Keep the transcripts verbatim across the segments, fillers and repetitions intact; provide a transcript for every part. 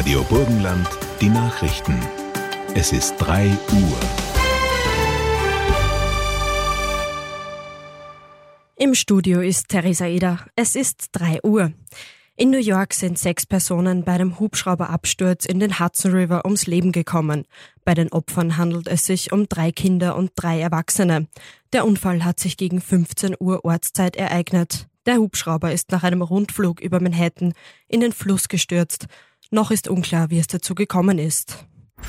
Radio Burgenland, die Nachrichten. Es ist drei Uhr. Im Studio ist Theresa Eder. Es ist drei Uhr. In New York sind sechs Personen bei einem Hubschrauberabsturz in den Hudson River ums Leben gekommen. Bei den Opfern handelt es sich um drei Kinder und drei Erwachsene. Der Unfall hat sich gegen fünfzehn Uhr Ortszeit ereignet. Der Hubschrauber ist nach einem Rundflug über Manhattan in den Fluss gestürzt. Noch ist unklar, wie es dazu gekommen ist.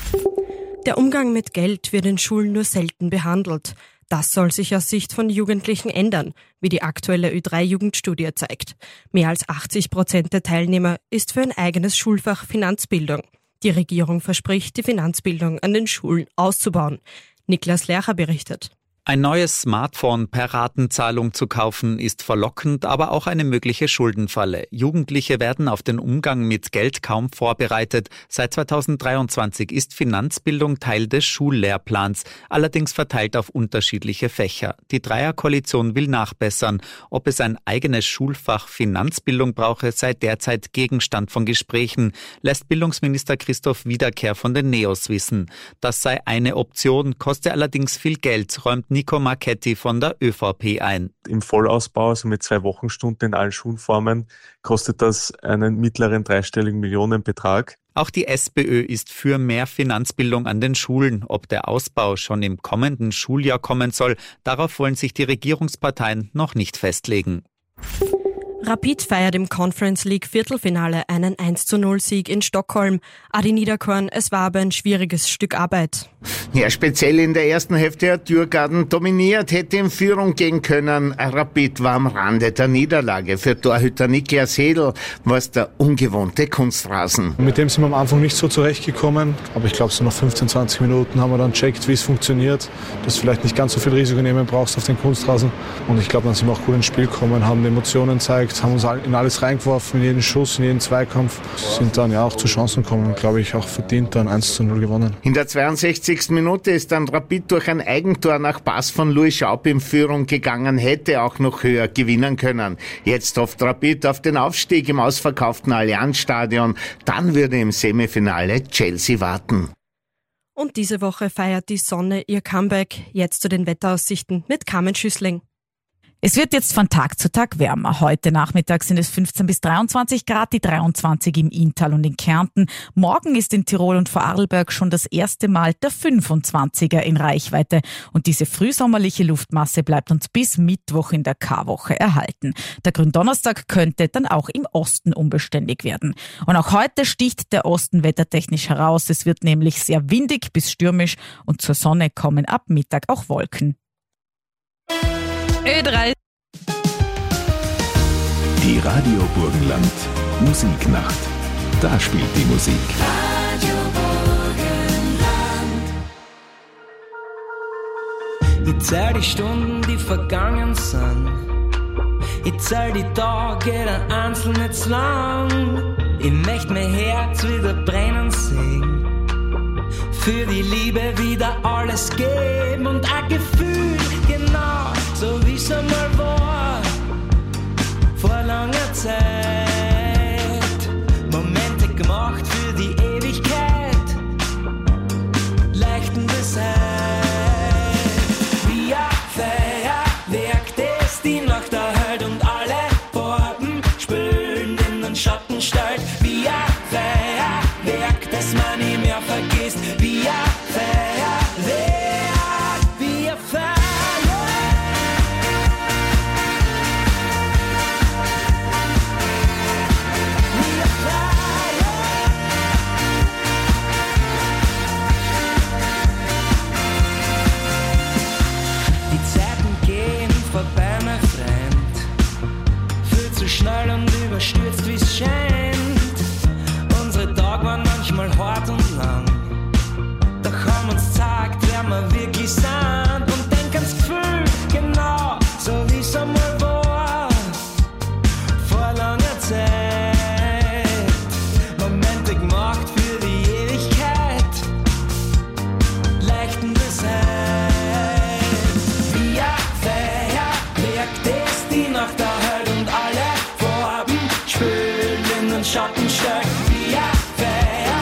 Der Umgang mit Geld wird in Schulen nur selten behandelt. Das soll sich aus Sicht von Jugendlichen ändern, wie die aktuelle Ö drei Jugendstudie zeigt. Mehr als achtzig Prozent der Teilnehmer ist für ein eigenes Schulfach Finanzbildung. Die Regierung verspricht, die Finanzbildung an den Schulen auszubauen. Niklas Lercher berichtet. Ein neues Smartphone per Ratenzahlung zu kaufen ist verlockend, aber auch eine mögliche Schuldenfalle. Jugendliche werden auf den Umgang mit Geld kaum vorbereitet. Seit zweitausenddreiundzwanzig ist Finanzbildung Teil des Schullehrplans, allerdings verteilt auf unterschiedliche Fächer. Die Dreierkoalition will nachbessern. Ob es ein eigenes Schulfach Finanzbildung brauche, sei derzeit Gegenstand von Gesprächen, lässt Bildungsminister Christoph Wiederkehr von den Neos wissen. Das sei eine Option, koste allerdings viel Geld, räumt Nico Marchetti von der ÖVP ein. Im Vollausbau, also mit zwei Wochenstunden in allen Schulformen, kostet das einen mittleren dreistelligen Millionenbetrag. Auch die SPÖ ist für mehr Finanzbildung an den Schulen. Ob der Ausbau schon im kommenden Schuljahr kommen soll, darauf wollen sich die Regierungsparteien noch nicht festlegen. Rapid feiert im Conference League Viertelfinale einen eins zu null Sieg in Stockholm. Adi Niederkorn, es war aber ein schwieriges Stück Arbeit. Ja, speziell in der ersten Hälfte hat Djurgården dominiert, hätte in Führung gehen können. Rapid war am Rande der Niederlage. Für Torhüter Niklas Hedl war es der ungewohnte Kunstrasen. Mit dem sind wir am Anfang nicht so zurechtgekommen, aber ich glaube, so nach fünfzehn, zwanzig Minuten haben wir dann checkt, wie es funktioniert, dass du vielleicht nicht ganz so viel Risiko nehmen brauchst auf den Kunstrasen. Und ich glaube, dann sind wir auch gut ins Spiel gekommen, haben Emotionen gezeigt, haben uns in alles reingeworfen, in jeden Schuss, in jeden Zweikampf, sind dann ja auch zu Chancen gekommen und glaube ich auch verdient dann eins zu null gewonnen. In der zweiundsechzigsten Minute ist dann Rapid durch ein Eigentor nach Pass von Louis Schaub in Führung gegangen, hätte auch noch höher gewinnen können. Jetzt hofft Rapid auf den Aufstieg im ausverkauften Allianz-Stadion, dann würde im Semifinale Chelsea warten. Und diese Woche feiert die Sonne ihr Comeback. Jetzt zu den Wetteraussichten mit Carmen Schüssling. Es wird jetzt von Tag zu Tag wärmer. Heute Nachmittag sind es fünfzehn bis dreiundzwanzig Grad, die dreiundzwanzig im Inntal und in Kärnten. Morgen ist in Tirol und Vorarlberg schon das erste Mal der fünfundzwanziger in Reichweite. Und diese frühsommerliche Luftmasse bleibt uns bis Mittwoch in der Karwoche erhalten. Der Gründonnerstag könnte dann auch im Osten unbeständig werden. Und auch heute sticht der Osten wettertechnisch heraus. Es wird nämlich sehr windig bis stürmisch und zur Sonne kommen ab Mittag auch Wolken. Ö drei. Die Radio Burgenland Musiknacht. Da spielt die Musik. Radio Burgenland. Ich zähl die Stunden, die vergangen sind. Ich zähl die Tage, jeder einzeln nicht zu lang. Ich möcht mein Herz wieder brennen sehen. Für die Liebe wieder alles geben und ein Gefühl, genau so wie es einmal war, vor langer Zeit. Momente gemacht für die Ewigkeit, leichten Bescheid. Wie ein Feuerwerk, das die Nacht erhält und alle Farben spülen in den Schatten stellt. Wie ein Feuerwerk, das man nie mehr vergisst. Wie ein Feuerwerk, wie ein Feuerwerk. Schnell und überstürzt, wie's scheint. Unsere Tage waren manchmal hart und lang. Doch haben uns gezeigt, wer wir wirklich sind. Und denk ans Gefühl, genau so wie's einmal war, vor langer Zeit. Momente gemacht für die Ewigkeit, leichten Bescheid. Wie ein Feuerwerk, das die Nacht erhält und alle Schatten steigt wie ein Feuerwerk.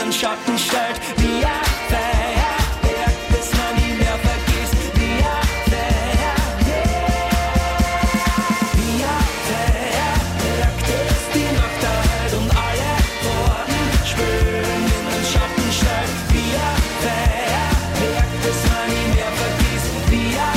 den Schatten stellt, wie ein Feuerwerk, das man nie mehr vergisst, wie ein Feuerwerk, wie ein Feuerwerk, das die Nacht erhält und alle Worten spüren in den Schatten stellt, wie ein Feuerwerk, das man nie mehr vergisst, wie ein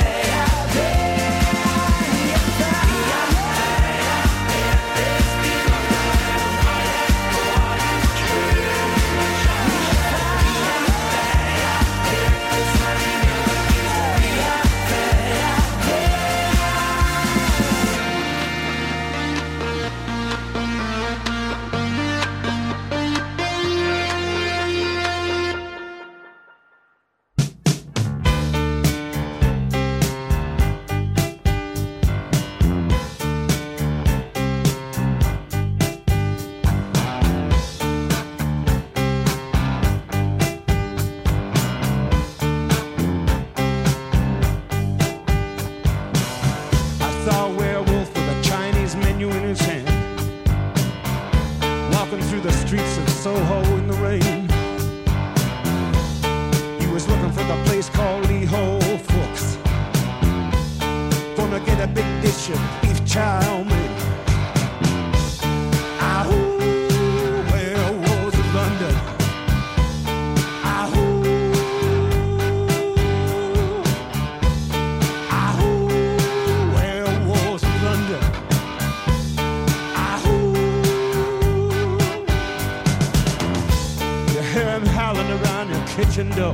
kitchen door.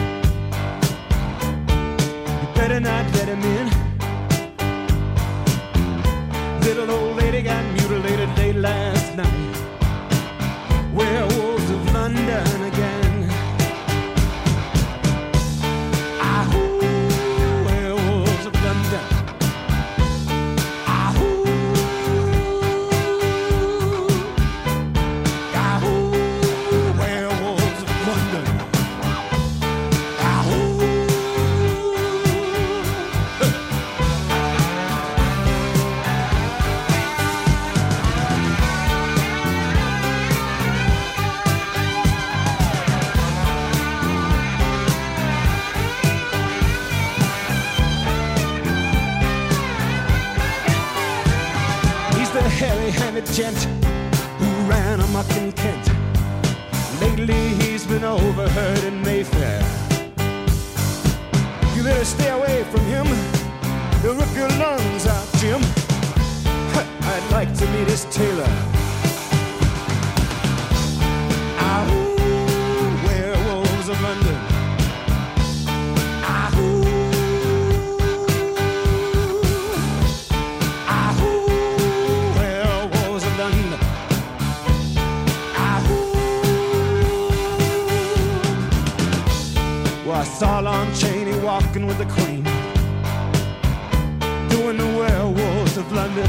You better not let him in. Little old lady got mutilated late last night. Werewolves of London again. Ahoo, werewolves of London. Ahoo, ahoo, werewolves of London. Hairy-handed gent who ran amok in Kent. Lately he's been overheard in Mayfair. You better stay away from him. He'll rip your lungs out, Jim. I'd like to meet his tailor. Ahoo, werewolves of London. Ahoo. I saw Lon Chaney walking with the Queen, doing the werewolves of London.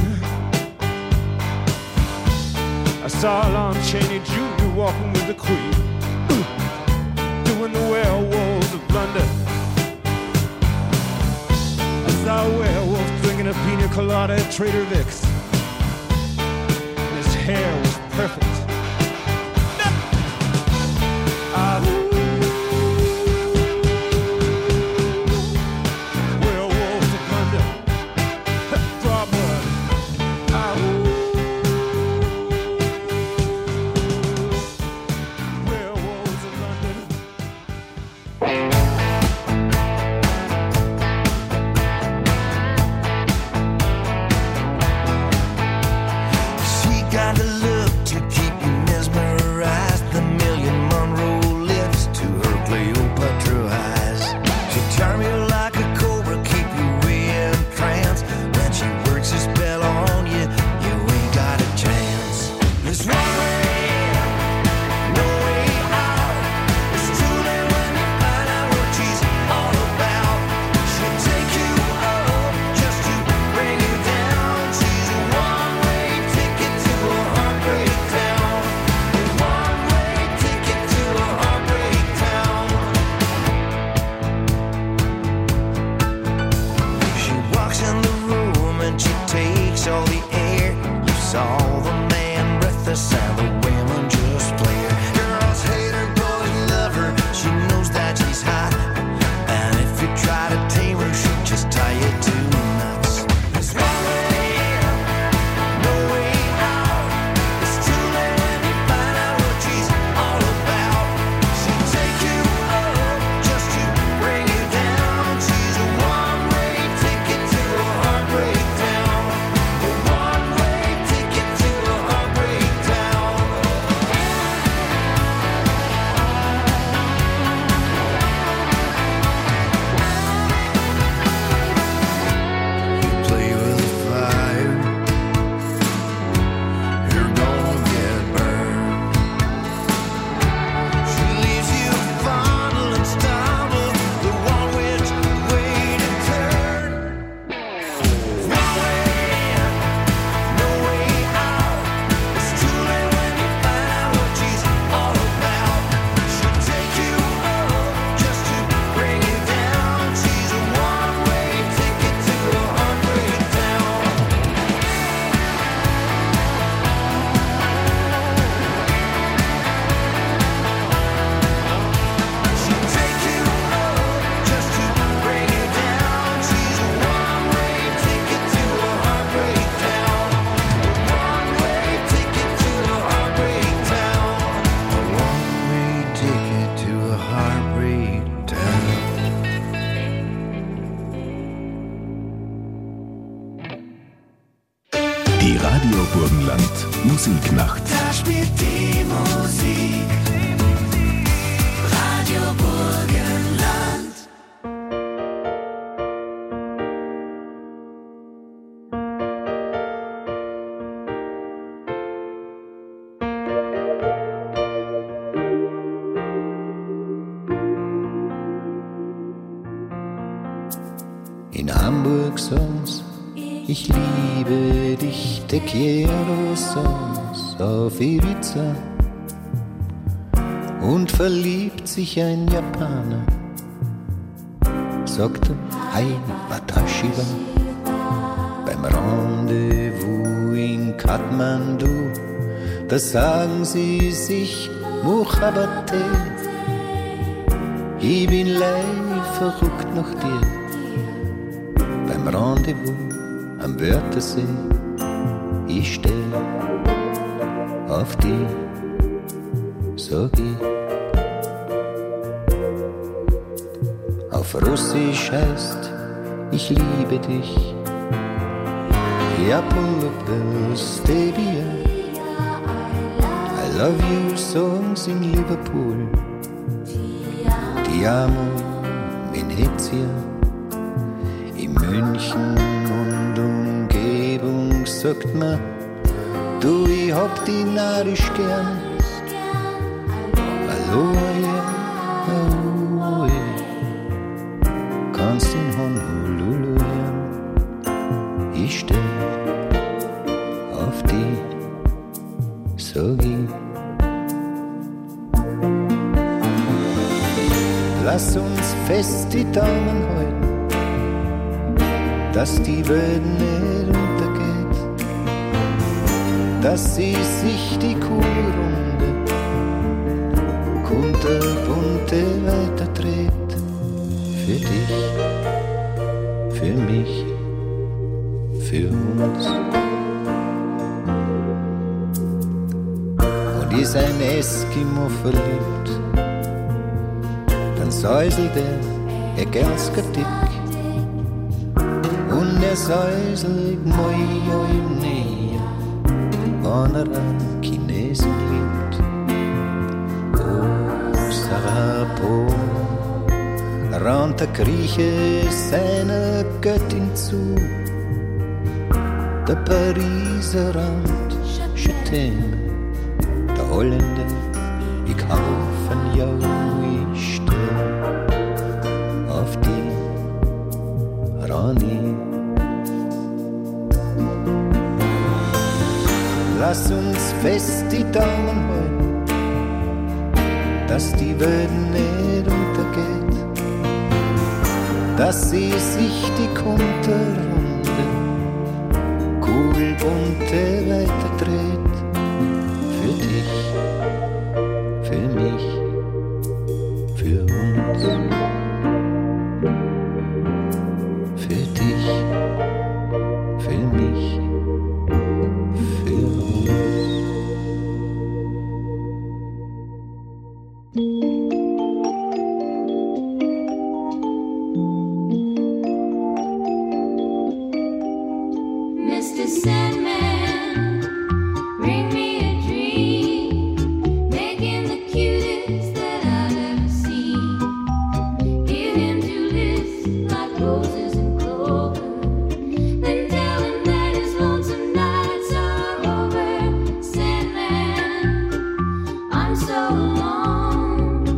I saw Lon Chaney Junior walking with the Queen, doing the werewolves of London. I saw a werewolf drinking a pina colada at Trader Vic's. His hair was perfect. Ahoo. Got a look to keep Musiknacht. Da spielt die Musik. Radio Burgenland. In Hamburg songs, ich liebe dich, te quiero songs, auf Ibiza. Und verliebt sich ein Japaner, sagte, hi, watashi wa. Beim Rendezvous in Kathmandu, da sagen sie sich, Mochabate. Ich bin live verrückt nach dir. Beim Rendezvous am Wörthersee, ich steh auf die, sag ich. Auf Russisch heißt, ich liebe dich. Ja, Stevia. I love you songs in Liverpool. Ti amo, Venezia. In München und Umgebung sagt man, du, ich hab die narisch gern. Aloha, aloha, kannst in Honolulu hören. Ich steh auf die, sag ich. Lass uns fest die Daumen halten, dass die Welt nicht untergeht, dass sie sich die Kugelrunde kunterbunte weiterdreht. Für dich, für mich, für uns. Und ist ein Eskimo verliebt, dann säuselt er, er gersker dick. Und er säuselt moi oi näher, wenn er an Chinesen liebt. Oh, Sarapo, raunt der Grieche seiner Göttin zu. Der Pariser raunt, je t'aime. Der Holländer, ich kauf ein Jau, ich steh auf die Rani. Lass uns fest die Daumen halten, dass die Welt nicht untergeht, dass sie sich die kunterrunde Kugelbunte weiterdreht. Für dich, für mich, für uns. Für dich, für mich, für uns. Mister Sandman, bring me a dream, making the cutest that I've ever seen. Give him two lips like roses and clover, then tell him that his lonesome nights are over. Sandman, I'm so alone,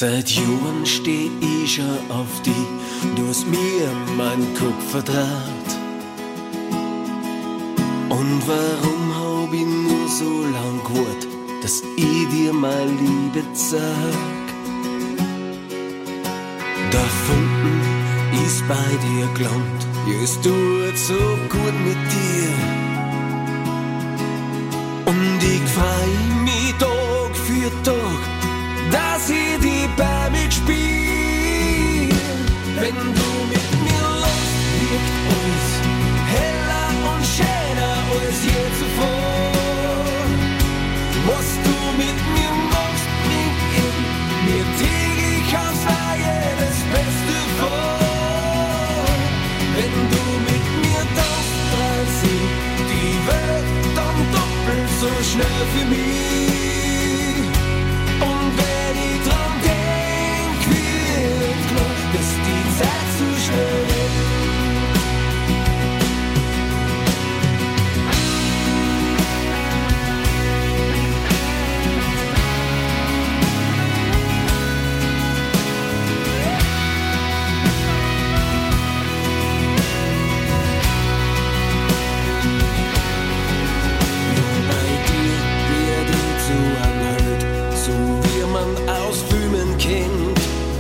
Seit Jahren steh ich schon auf die, du hast mir meinen Kopf vertraut. Und warum hab ich nur so lang gewartet, dass ich dir meine Liebe zeig? Der Funken ist bei dir gelandet, ja, es tut so gut mit dir. Und ich freu mich Tag für Tag, dass ich die bei mir spiel. Wenn du mit mir lachst, wirkt alles heller und schöner als je zuvor. Was du mit mir machst, bringt in mir täglich aufs Neue das Beste vor. Wenn du mit mir tanzt, dann sieh die Welt dann doppelt so schnell für mich. Und wenn ich dran denk, wird klar, dass die Zeit zu schnell rennt. Aus Filmen kennt.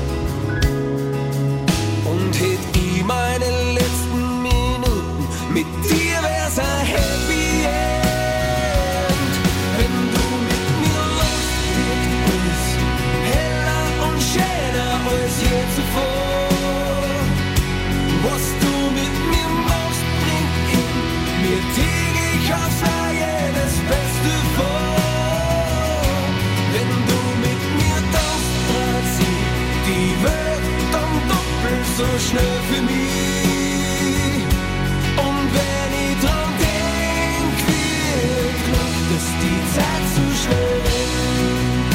Und hätt ich meine letzten Minuten mit dir, wär's ein Happy End. Wenn du mit mir lachst, wirkt alles heller und schöner als je zuvor. Was du mit mir machst, bringt in mir täglich aufs Neue das Beste vor. Wenn du mit mir tanzt, trat sie die Welt dann doppelt so schnell für mich. Und wenn ich dran denk, wird klar, dass die Zeit zu schnell rennt.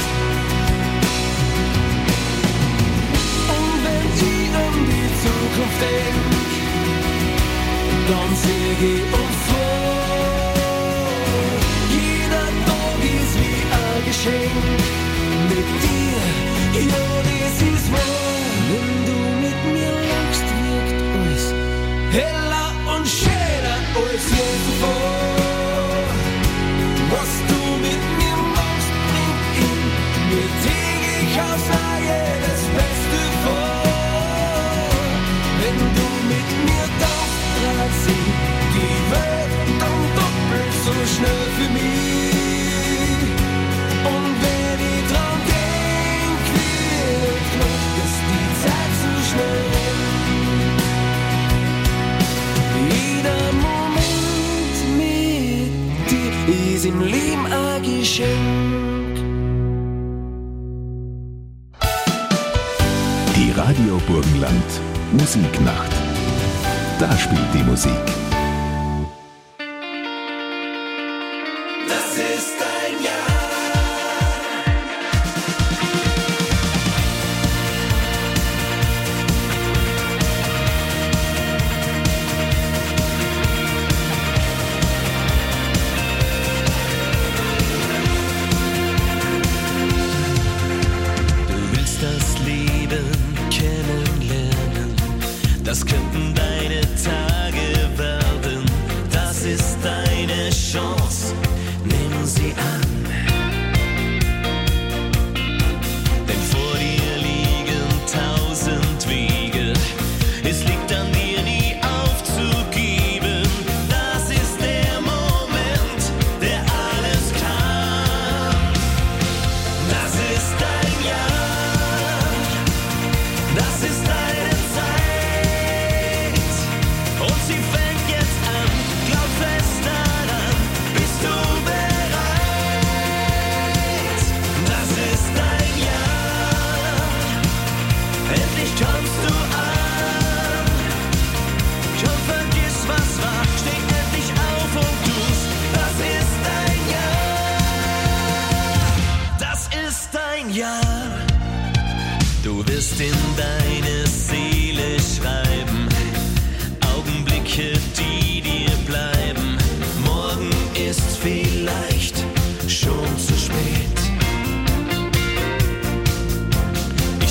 Und wenn ich an die Zukunft denk, dann seh ich uns vor. Jeder Tag ist wie ein Geschenk. Mit dir, ja, das ist wahr. Wenn du mit mir lachst, wirkt alles heller und schöner als je zuvor. Was du mit mir machst, bringt in mir täglich aufs Neue das Beste vor. Wenn du mit mir tanzt, trat sie die Welt dann doppelt so schnell für mich. Und wenn ich dran denk, wird klar, dass die Zeit zu schnell rennt. Jeder Moment mit dir ist im Leben ein Geschenk. Die Radio Burgenland Musiknacht. Da spielt die Musik. Das ist ein Jahr. Du willst das Leben kennenlernen, das könnten deine Tage werden. Das ist deine Chance, nimm sie an. Denn vor dir liegen tausend Wege, es liegt an dir, nie aufzugeben. Das ist der Moment, der alles kann. Das ist dein Jahr, das ist deine Zeit. Und sie fängt jetzt an, glaub fest daran, bist du bereit? Das ist dein Jahr, endlich kommst du an. Schon vergiss, was war, steh endlich auf und tu's. Das ist dein Jahr, das ist dein Jahr. Du wirst in deine Seele schreiben, Augenblicke, die dir bleiben. Morgen ist vielleicht schon zu spät.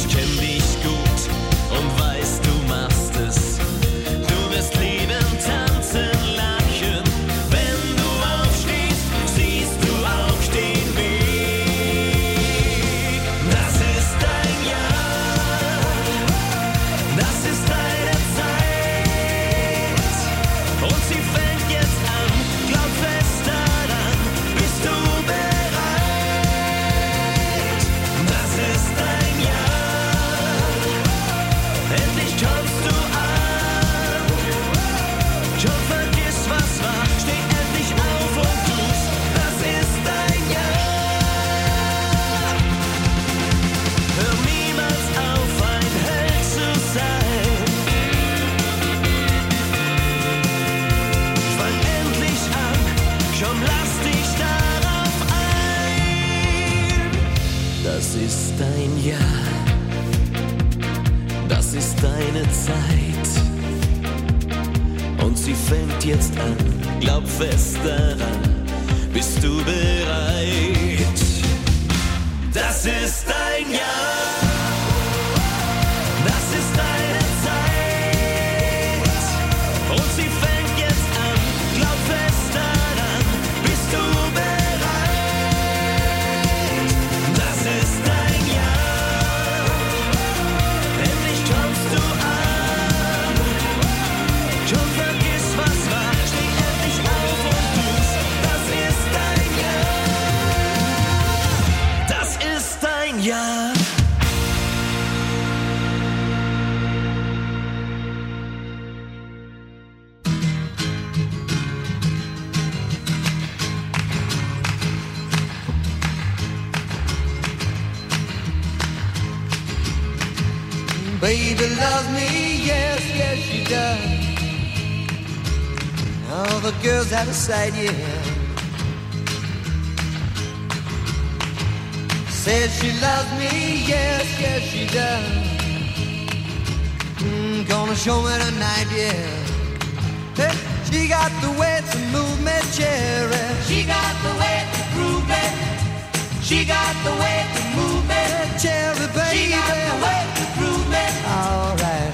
Das ist dein Jahr, das ist deine Zeit. Und sie fängt jetzt an, glaub fest daran, bist du bereit? Das ist dein Jahr, das ist deine Zeit. Und sie fängt jetzt an, glaub fest daran, bist du bereit? Das ist dein Jahr, endlich kommst du an. Schon vergiss, was war, steh endlich auf und tu's. Das ist dein Jahr, das ist dein Jahr. Baby loves me, yes, yes she does. All the girls out of sight, yeah. Says she loves me, yes, yes she does. Mm, gonna show me tonight, yeah. Hey, she got the way to move me, cherry. She got the way to groove me. She got the way to move me, cherry, baby. She got the way to groove me. All right.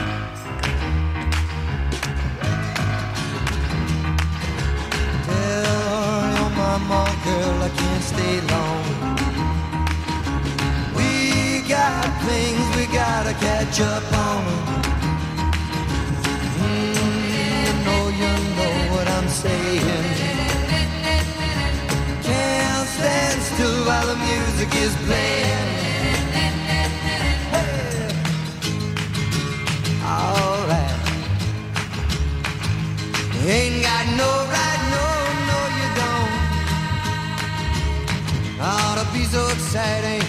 Tell your mama, girl, I can't stay long. We got things we gotta catch up on. Mm, you know, you know what I'm saying. Can't stand still while the music is playing. Alright. You ain't got no right, no, no you don't. Ought to be so exciting.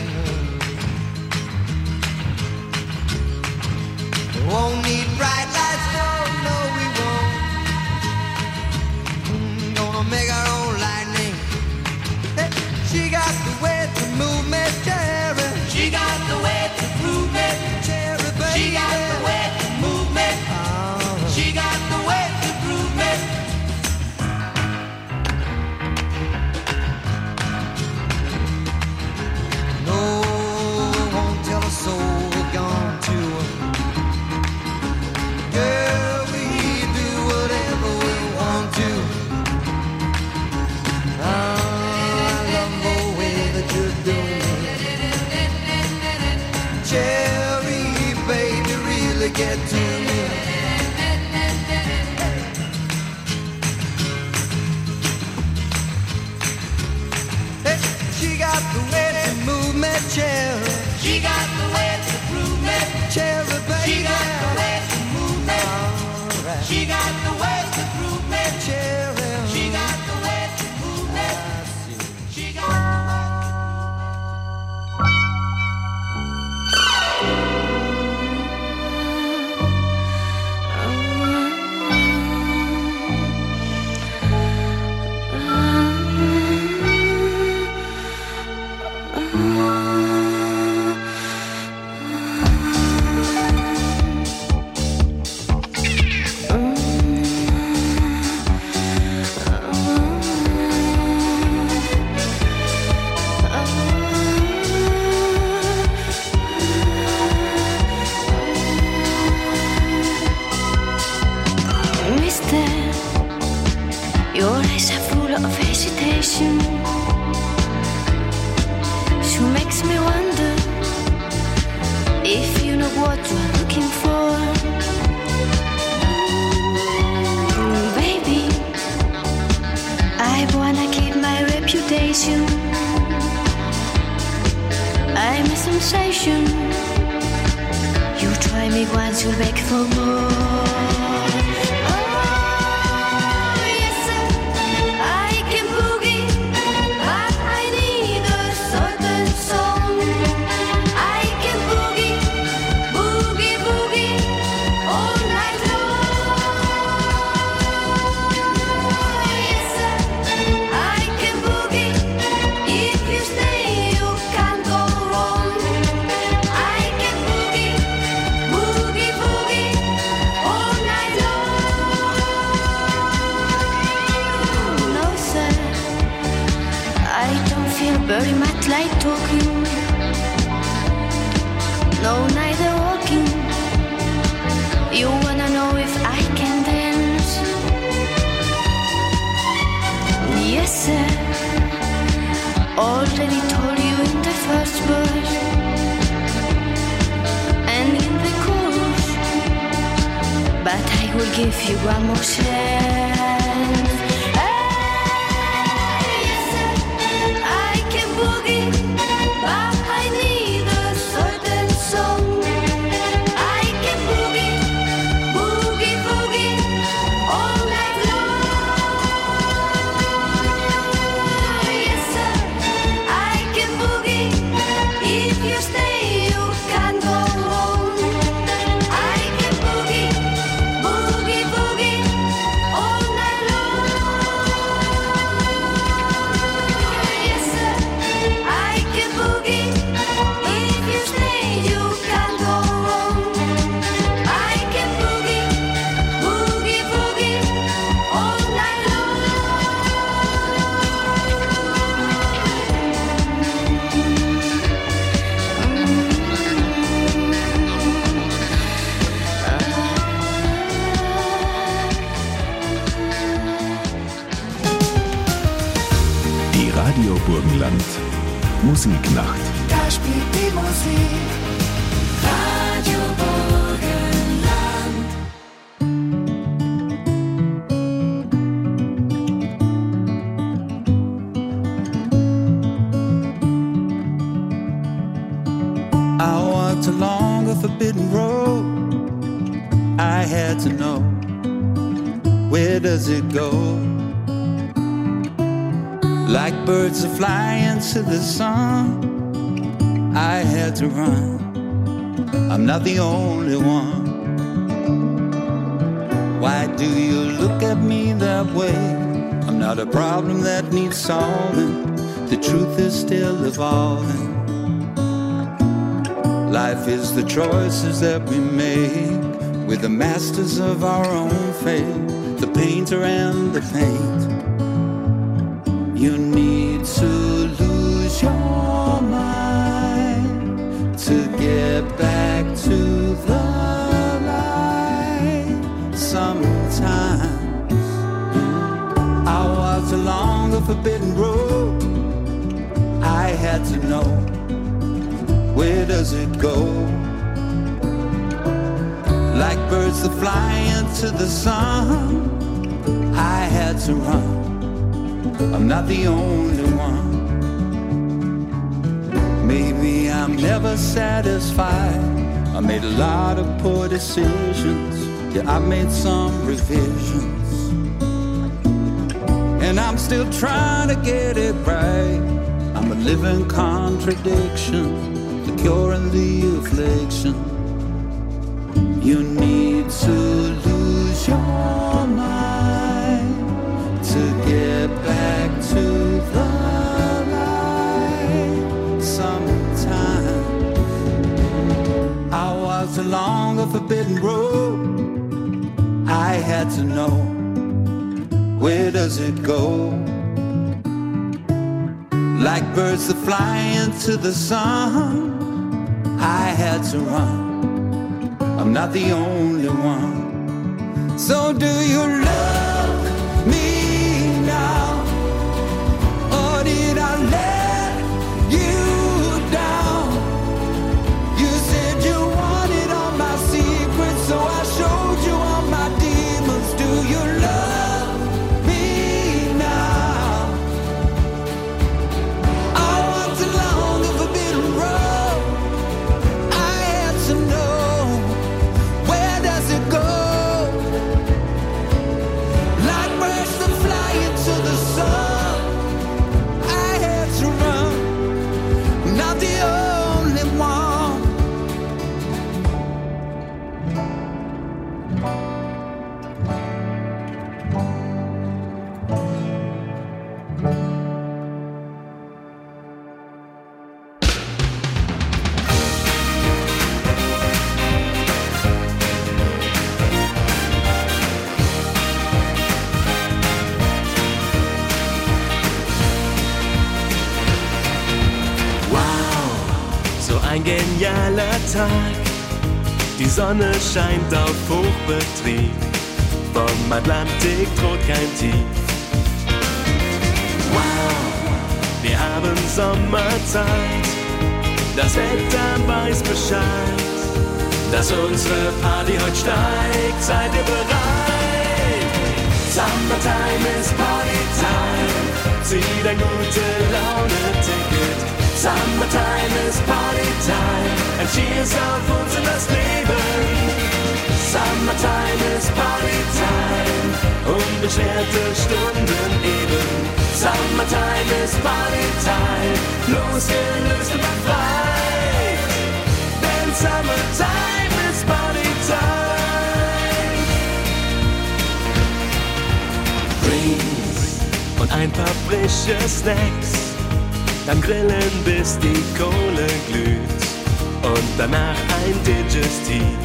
We won't need bright lights, no, no we won't. Mm, gonna make our own lightning. Hey, she got the way to move me, cherry. She got the way to groove me, cherry, baby. She got the way to move me. She got the way to groove me. No, we won't tell a soul we're gone to. Girl, we do whatever we want to. I love the way that you're doing. Cherry, baby, really get to me. Hey, she got the way to move me, cherry. She got the way to groove me, cherry, baby. She got the way to move me. Alright. She got the way to groove me, cherry. She got the way to move me. She got the way. Mister, your eyes are full of hesitation. She makes me wonder if you know what you're looking for. Mm, baby, I wanna keep my reputation. I'm a sensation. You try me once, you'll beg for more. Go Very much like talking, no, neither walking. You wanna know if I can dance? Yes, sir. Already told you in the first verse and in the chorus, but I will give you one more chance. Hey, yes, sir. I can boogie, but I need a certain song. I can boogie, boogie, boogie all night long. Yes, sir. I can boogie. If you stay, you can go home. I can boogie, boogie, boogie all night long. Yes, sir. I can boogie. If you stay, you can go home. I can boogie, boogie, boogie all night Die Radio Burgenland Musiknacht. Da spielt die Musik. Radio Burgenland. I walked along a forbidden road. I had to know, where does it go? Like birds that fly into the sun, I had to run. I'm not the only one. Why do you look at me that way? I'm not a problem that needs solving. The truth is still evolving. Life is the choices that we make. We're the masters of our own fate, the painter and the paint. You need to lose your mind to get back to the light. Sometimes I walked along a forbidden road. I had to know, where does it go? Like birds that fly into the sun, I had to run. I'm not the only one. Maybe I'm never satisfied. I made a lot of poor decisions. Yeah, I made some revisions. And I'm still trying to get it right. I'm a living contradiction, the cure and the affliction. You need to lose your mind to get back to the light. Sometimes I walked along a forbidden road. I had to know, where does it go? Like birds that fly into the sun, I had to run. I'm not the only one. So do you love me now? Or did I let you down? You said you wanted all my secrets, so I showed you all my demons. Do you love me now? I walked along a forbidden road. I had to know, where does it go? Like birds that Ein genialer Tag, die Sonne scheint auf Hochbetrieb, vom Atlantik droht kein Tief. Wow, wir haben Sommerzeit, das Wetter weiß Bescheid, dass unsere Party heute steigt. Seid ihr bereit? Summertime ist Partytime, zieh dein gute Laune-Ticket. Summertime ist Partytime, ein Cheers auf uns in das Leben. Summertime ist Partytime, unbeschwerte Stunden eben. Summertime ist Partytime, losgelöst und befreit. Denn Summertime ist Partytime. Drinks und ein paar frische Snacks, dann grillen bis die Kohle glüht und danach ein Digestiv.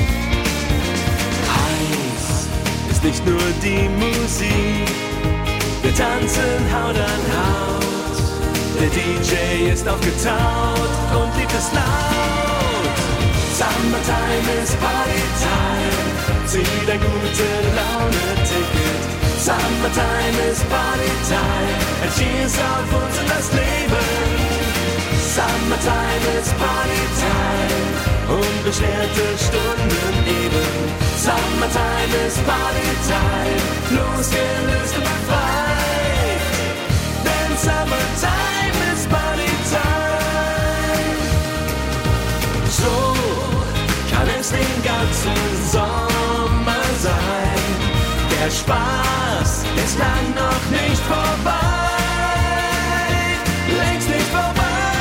Heiß ist nicht nur die Musik, wir tanzen Haut an Haut. Der D J ist aufgetaut und liebt es laut. Summertime ist Partytime, zieh dein gute Laune-Ticket. Summertime ist Partytime, ein Cheers auf uns und das Leben. Summertime ist Partytime, unbeschwerte Stunden eben. Summertime ist Partytime, losgelöst und befreit. Denn Summertime ist Partytime. So kann es den ganzen Sommer sein. Der Spaß ist lang noch nicht vorbei, längst nicht vorbei.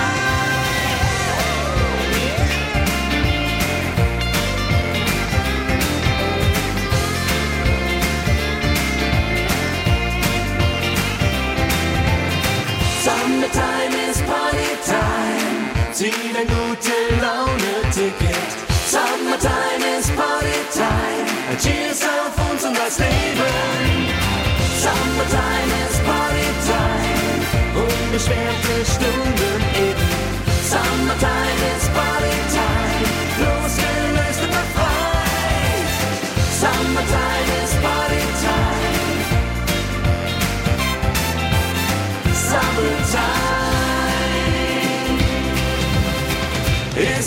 Summertime is Partytime, zieh dein gute Laune-Ticket. Summertime is Partytime, ein Cheers auf uns und das Leben. Summertime is Partytime, unbeschwerte Stunden eben. Summertime is Partytime, losgelöst und befreit. Summertime is Partytime. Summertime is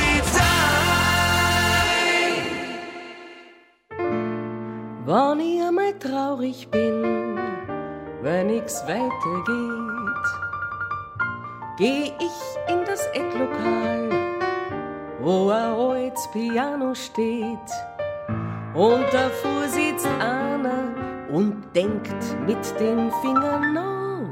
Partytime. Wenn ich einmal traurig bin, wenn nichts weitergeht, geh ich in das Ecklokal, wo ein altes Piano steht. Und davor sitzt einer und denkt mit den Fingern nach.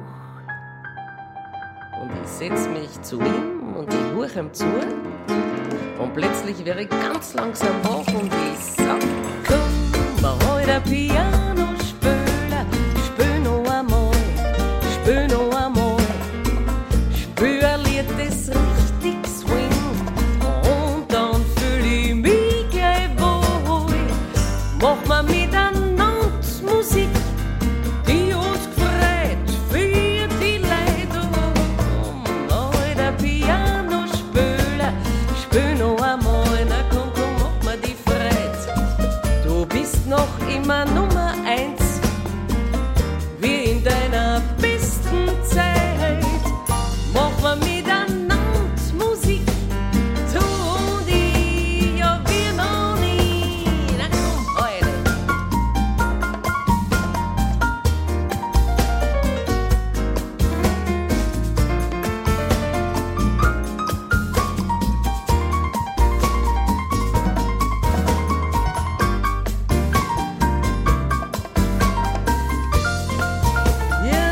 Und ich setz mich zu ihm und ich horch ihm zu. Und plötzlich wäre ich ganz langsam wach und ich sag: Komm, mach heute ein Piano spielen, spiel noch einmal, spiel noch einmal. Spiel ein Lied, das richtig swing, und dann fühl ich mich gleich wohl. Mach mal miteinander Musik, die uns gefreut für die Leute. Komm, heute ein Piano spielen, spiel noch einmal, na komm, komm, mach mir die Freude. Du bist noch immer Nummer eins, wie in deiner besten Zeit. Mach mal miteinander Musik, du und ich, ja wir noch nie. Na komm, heute. Ja,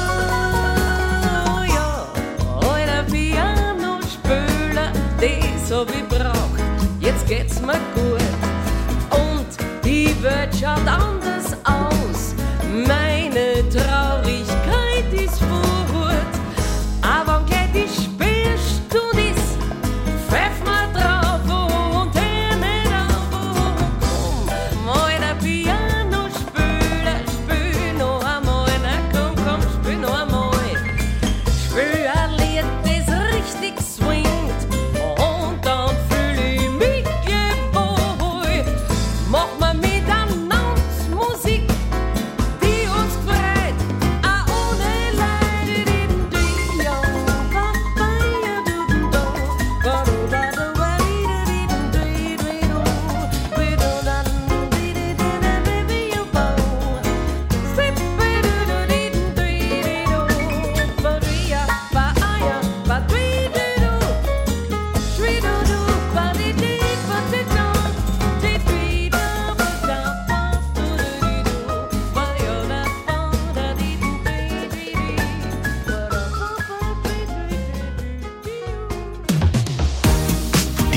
ja, heute ein Piano spielen, das hab ich braucht. Jetzt geht's mir gut und die Welt schaut anders aus. Meine Traurigkeit ist fort, aber geht die Spielstunde ist, pfeff mal drauf und hör nicht auf. Komm, heute ein Piano spielen, spiel noch einmal, na komm, komm, spiel noch einmal. Spiel ein Lied, das richtig swingt,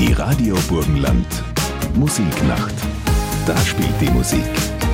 Die Radio Burgenland Musiknacht. Da spielt die Musik.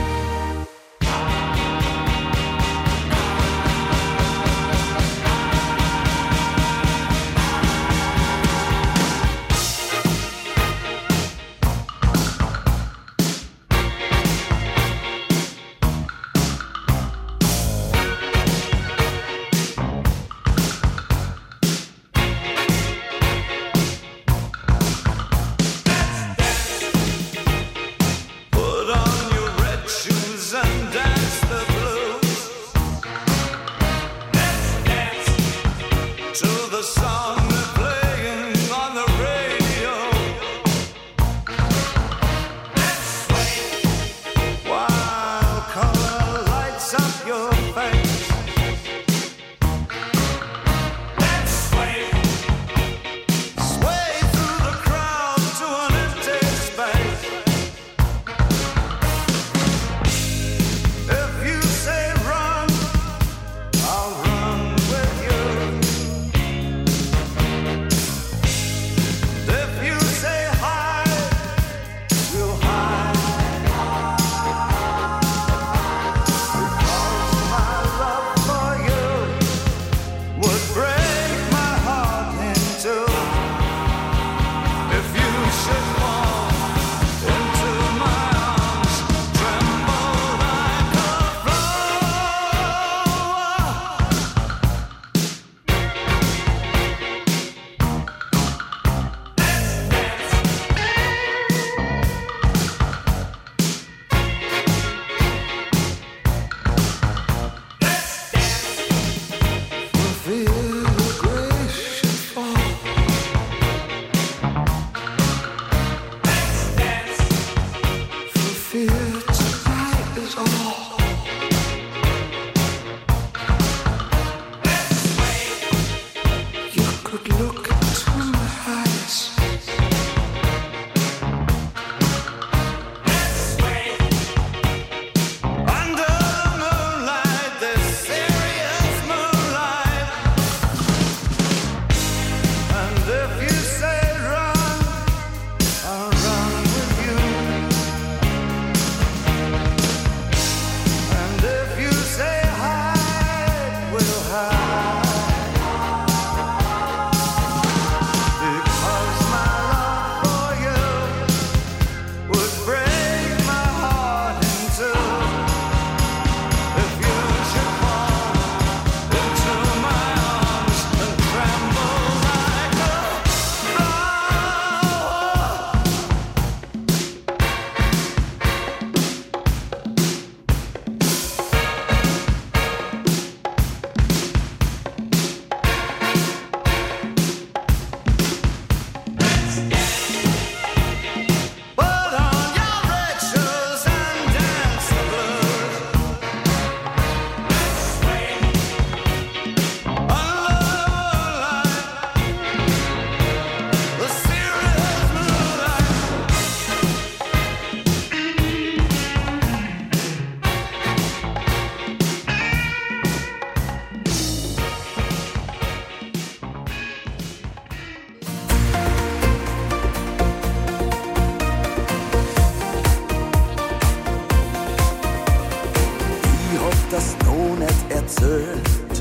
das noch nicht erzählt.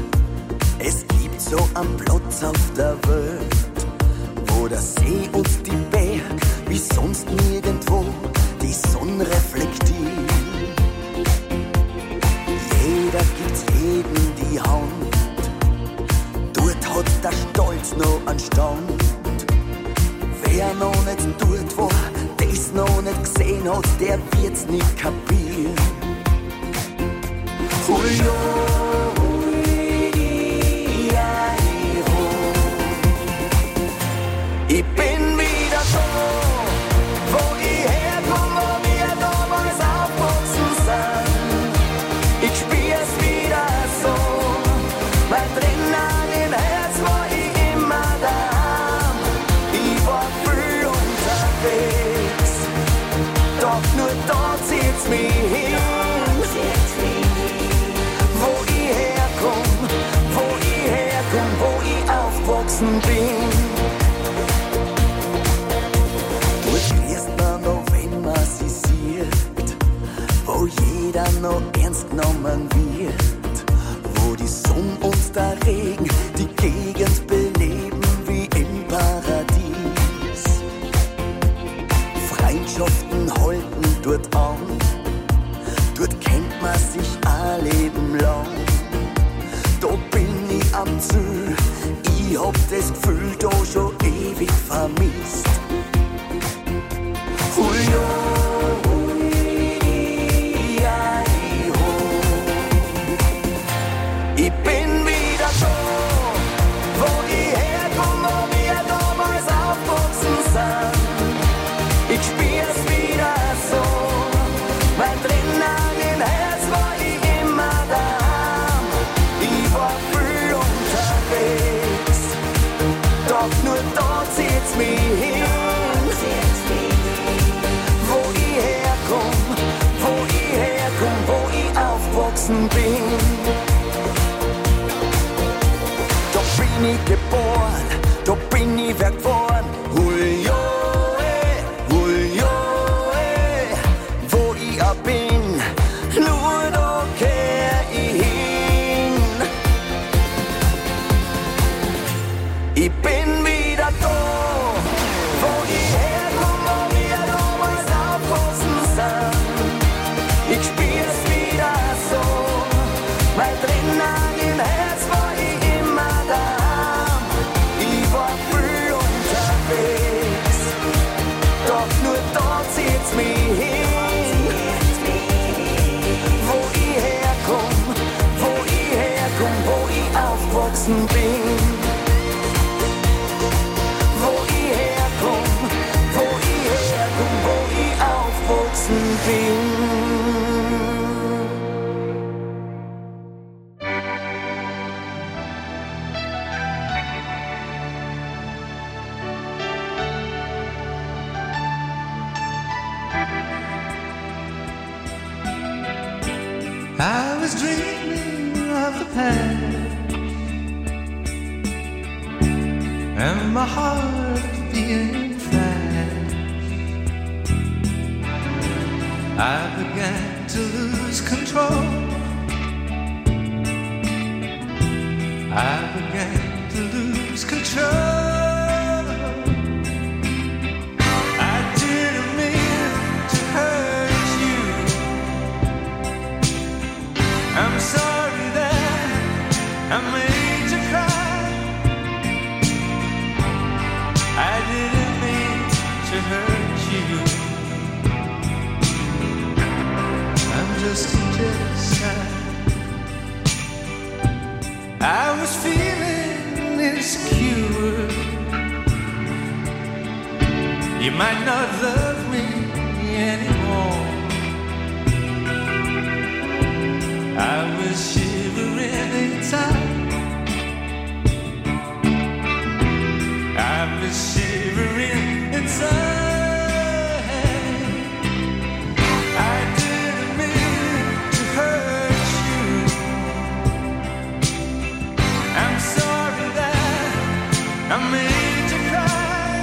Es gibt so einen Platz auf der Welt, wo der See und die Berg wie sonst nirgendwo die Sonne reflektiert. Jeder gibt jedem die Hand, dort hat der Stolz noch einen Stand. Wer noch nicht dort war, das noch nicht gesehen hat, der wird's nicht kapieren. Hui, hui, ja, ich bin wieder da, wo ich herkomme, wo wir damals aufgewachsen sind. Ich spür's wieder so, weil drinnen im Herz war ich immer da. Ich war früh unterwegs, doch nur da zieht's mich hin. Wo ich herkomme, wo ich herkomme, wo ich aufgewachsen bin. wieder noch ernst genommen wird, wo die Sonne und der Regen die Gegend beleben wie im Paradies. Freundschaften halten dort an, dort kennt man sich ein Leben lang. Da bin ich am Ziel, ich hab das Gefühl da schon ewig vermisst. Julio. Ich bin wieder da, wo ich herkomm, wo wir damals aufgewachsen sind. Ich spür's wieder so, weil drinnen im Herz war ich immer daheim. Ich war viel unterwegs, doch nur da zieht's mich hin. Wo ich herkomm, wo ich herkomm, wo ich aufgewachsen bin. Bin ich geboren, da bin ich wer geworden. Julio, Julio, wo ich auch bin, nur da kehr ich hin. Ich bin wieder da, wo ich herkomm, wo wir damals aufgewachsen sind. Ich spür's wieder so, weil drinnen im Herz war ich immer da. Doch nur dort zieht's mich hin. Wo ich herkomm, wo ich herkomm, wo ich aufgewachsen bin. Wo ich herkomm, wo ich herkomm, wo ich aufgewachsen bin. I was dreaming of the past and my heart being fast. I began to lose control. I began to lose control. I'm sorry that I made you cry. I didn't mean to hurt you. I'm just a jealous guy. I was feeling insecure. You might not love me anymore. I was shivering inside. I was shivering inside. I didn't mean to hurt you. I'm sorry that I made you cry.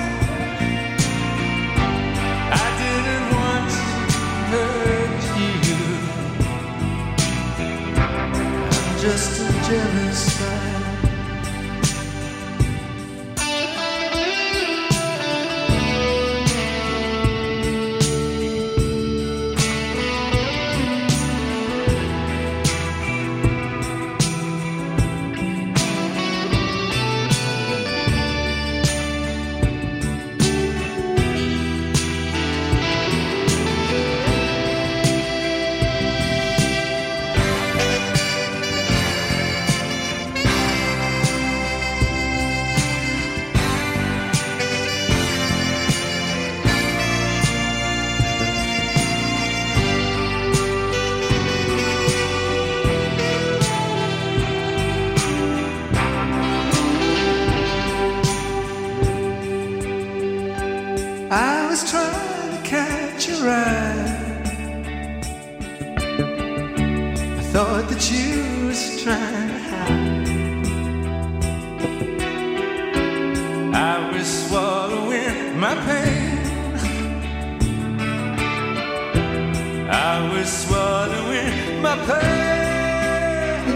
I didn't want to hurt you. Just a jealous guy. I was trying to catch your eye. I thought that you was trying to hide. I was swallowing my pain. I was swallowing my pain.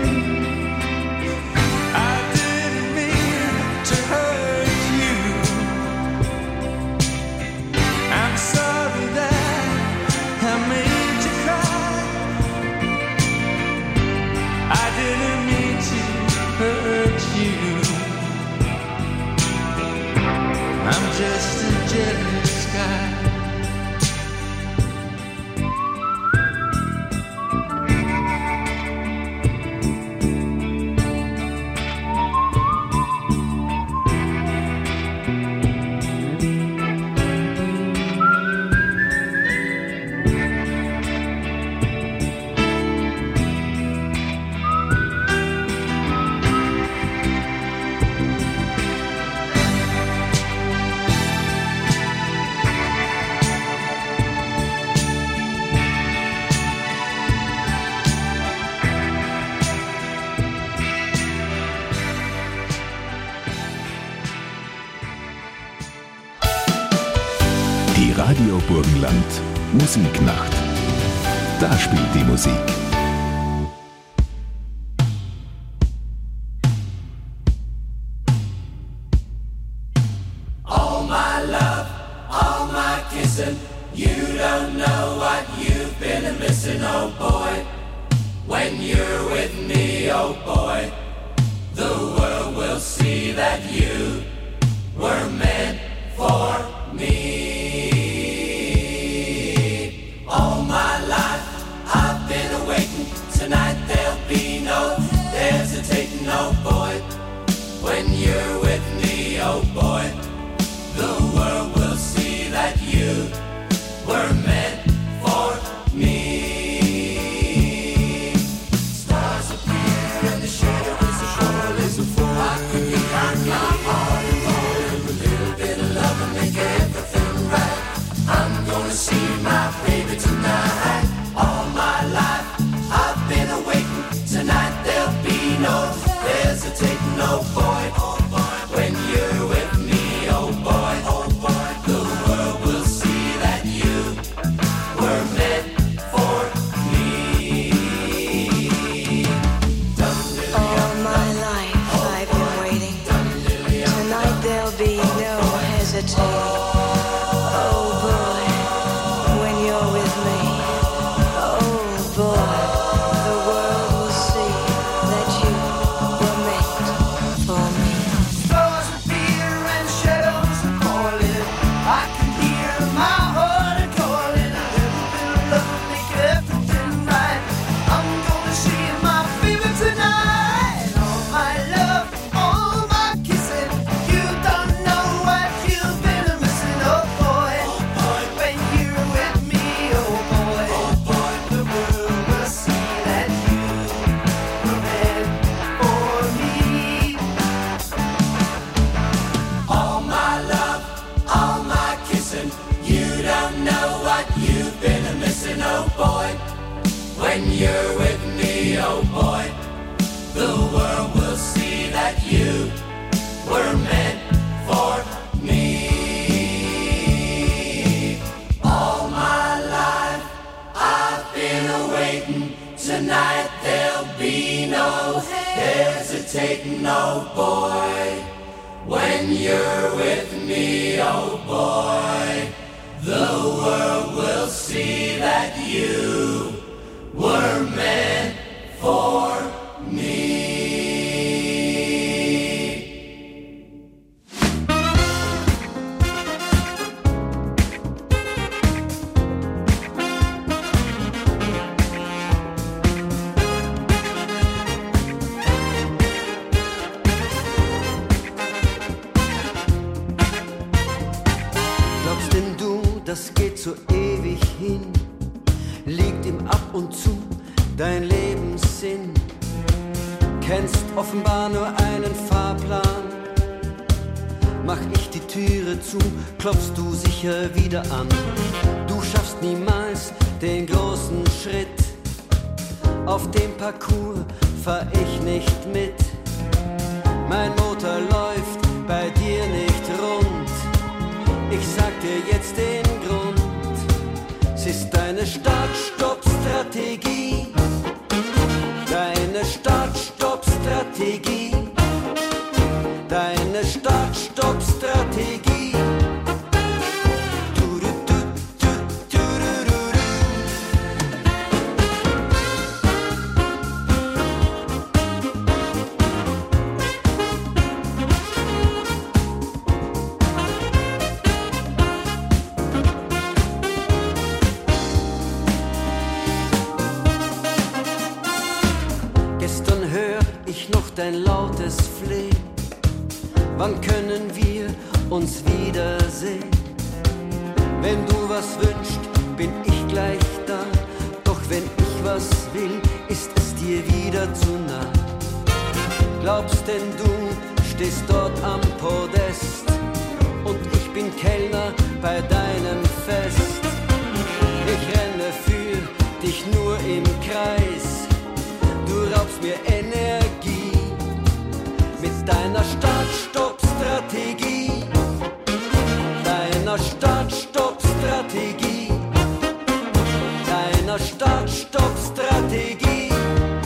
I didn't mean to hurt you. I'm sorry that I made you cry. I didn't mean to hurt you. I'm just a jealous guy. Die Radio Burgenland Musiknacht. Da spielt die Musik. All my love, all my kissing. You don't know what you've been missing, oh boy. When you're with me, oh boy, the world will see that you were meant for me. All my life I've been waiting. Tonight there'll be no hesitating, oh boy. When you're with me, oh boy, the world will see that you were meant for me. Stars appear and the shadow is a shore is a fool. I could be kind, my heart and roll. A little bit of love and make everything right. I'm gonna see my baby tonight. All my life I've been waiting. Tonight there'll be no hesitating, oh boy, oh boy. When you're with me, oh boy, oh boy, the world will see that you were meant for me. All my life I've been waiting. Tonight there'll be no hesitating. Oh boy, when you're with me. Oh boy, the world will see that you were meant for me. Stars appear and shadows are calling. I can hear my heart calling. A little bit of love make everything right. I'm gonna see my baby tonight. All my love, all my kissing. You don't know what you've been missing, oh boy. When you're with me, oh boy, the world will see that you were meant for me. All my love, all my kissing. You don't know what you've been missing, oh boy. When you're with me, oh boy, the world will see that you were meant for me. All my life I've been waiting. Tonight there'll be no hesitating, oh boy. When you're with me, oh boy, the world will see that you were meant for me. Glaubst denn du, das geht so ewig hin? Liegt ihm ab und zu dein Lebenssinn? Kennst offenbar nur einen Fahrplan. Mach ich die Türe zu, klopfst du sicher wieder an. Du schaffst niemals den großen Schritt. Auf dem Parcours fahr ich nicht mit. Mein Motor läuft bei dir nicht rund. Ich sag dir jetzt den Grund. Es ist deine Start-Stopp-Strategie. Start-Stopp-Strategie. Deine Start-Stopp-Strategie. Gestern hör ich noch dein lautes Flehen. Wann können wir uns wiedersehen? Wenn du was wünschst, bin ich gleich da. Doch wenn ich was will, ist es dir wieder zu nah. Glaubst denn du stehst dort am Podest und ich bin Kellner bei deinem Fest? Ich renne für dich nur im Kreis. Du raubst mir Energie mit deiner Start-Stopp-Strategie. Deiner Start-Stopp-Strategie. Deiner Start-Stopp-Strategie.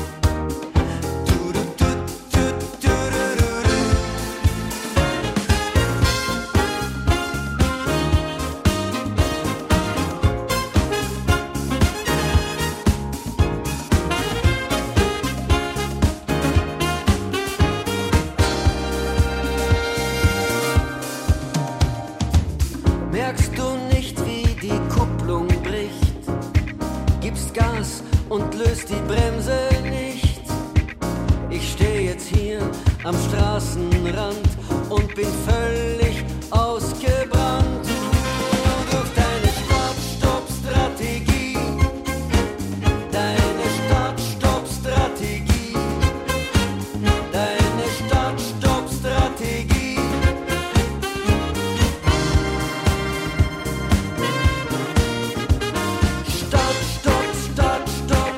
Merkst du nicht, wie die Kupplung bricht? Gibst Gas und löst die Bremse nicht. Ich steh jetzt hier am Straßenrand und bin völlig ausgebrannt. Durch deine Start-Stopp-Strategie. Deine Start-Stopp-Strategie. Deine Start-Stopp-Strategie. Start, Stopp, Start, Stopp.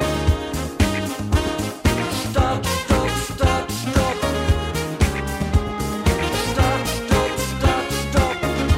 Start, Stopp, Start, Stopp. Start, Stopp, Start, Stopp.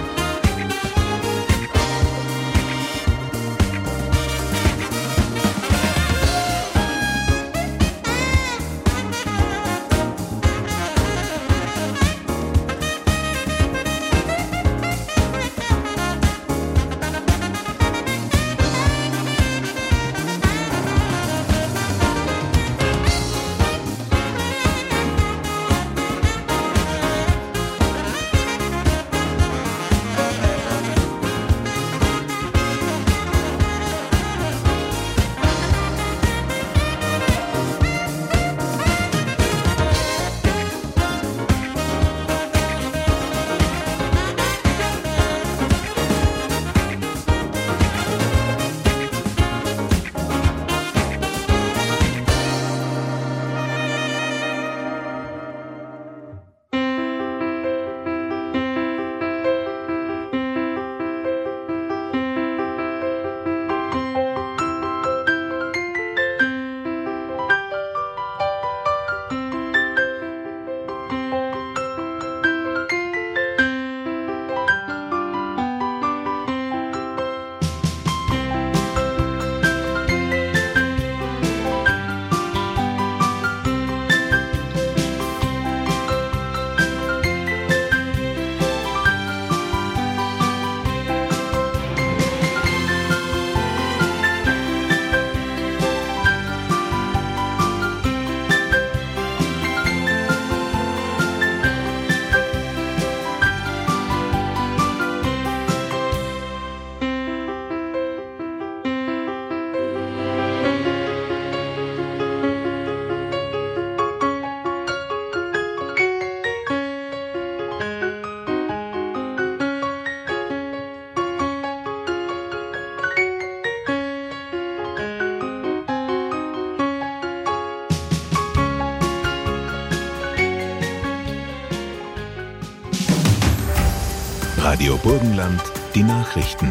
Radio Burgenland, die Nachrichten.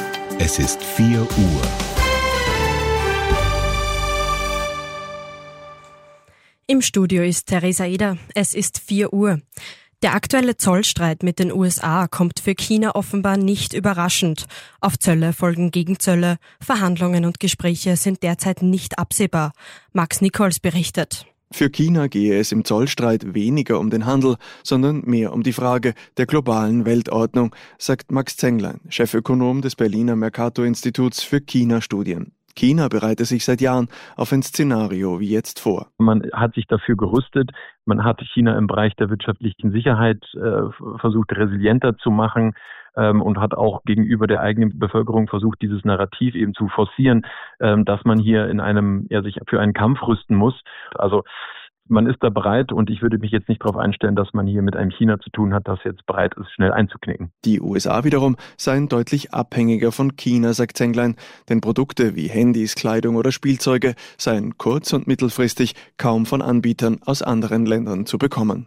Es ist vier Uhr. Im Studio ist Theresa Eder. Es ist vier Uhr. Der aktuelle Zollstreit mit den U S A kommt für China offenbar nicht überraschend. Auf Zölle folgen Gegenzölle. Verhandlungen und Gespräche sind derzeit nicht absehbar. Max Nichols berichtet. Für China gehe es im Zollstreit weniger um den Handel, sondern mehr um die Frage der globalen Weltordnung, sagt Max Zenglein, Chefökonom des Berliner Mercator-Instituts für China-Studien. China bereite sich seit Jahren auf ein Szenario wie jetzt vor. Man hat sich dafür gerüstet. Man hat China im Bereich der wirtschaftlichen Sicherheit äh, versucht, resilienter zu machen ähm, und hat auch gegenüber der eigenen Bevölkerung versucht, dieses Narrativ eben zu forcieren, ähm, dass man hier in einem, ja, sich für einen Kampf rüsten muss. Also man ist da bereit und ich würde mich jetzt nicht darauf einstellen, dass man hier mit einem China zu tun hat, das jetzt bereit ist, schnell einzuknicken. Die U S A wiederum seien deutlich abhängiger von China, sagt Zenglein, denn Produkte wie Handys, Kleidung oder Spielzeuge seien kurz- und mittelfristig kaum von Anbietern aus anderen Ländern zu bekommen.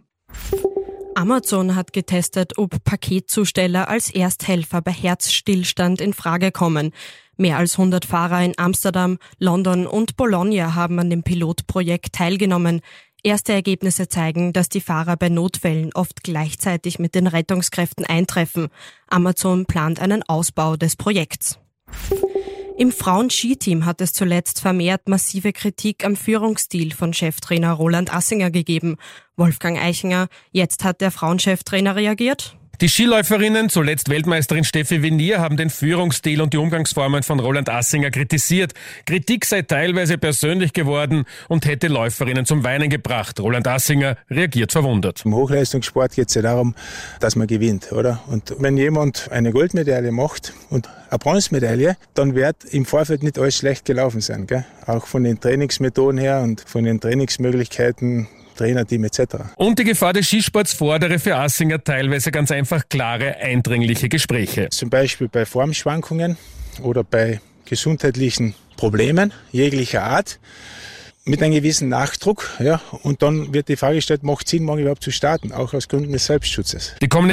Amazon hat getestet, ob Paketzusteller als Ersthelfer bei Herzstillstand in Frage kommen. Mehr als hundert Fahrer in Amsterdam, London und Bologna haben an dem Pilotprojekt teilgenommen. Erste Ergebnisse zeigen, dass die Fahrer bei Notfällen oft gleichzeitig mit den Rettungskräften eintreffen. Amazon plant einen Ausbau des Projekts. Im Frauen-Skiteam hat es zuletzt vermehrt massive Kritik am Führungsstil von Cheftrainer Roland Assinger gegeben. Wolfgang Eichinger, jetzt hat der Frauencheftrainer reagiert. Die Skiläuferinnen, zuletzt Weltmeisterin Steffi Venier, haben den Führungsstil und die Umgangsformen von Roland Assinger kritisiert. Kritik sei teilweise persönlich geworden und hätte Läuferinnen zum Weinen gebracht. Roland Assinger reagiert verwundert. Im Hochleistungssport geht es ja darum, dass man gewinnt, oder? Und wenn jemand eine Goldmedaille macht und eine Bronzemedaille, dann wird im Vorfeld nicht alles schlecht gelaufen sein, gell? Auch von den Trainingsmethoden her und von den Trainingsmöglichkeiten, Trainerteam et cetera. Und die Gefahr des Skisports fordere für Assinger teilweise ganz einfach klare, eindringliche Gespräche. Zum Beispiel bei Formschwankungen oder bei gesundheitlichen Problemen jeglicher Art mit einem gewissen Nachdruck. Ja, und dann wird die Frage gestellt, macht es Sinn, morgen überhaupt zu starten, auch aus Gründen des Selbstschutzes. Die kommende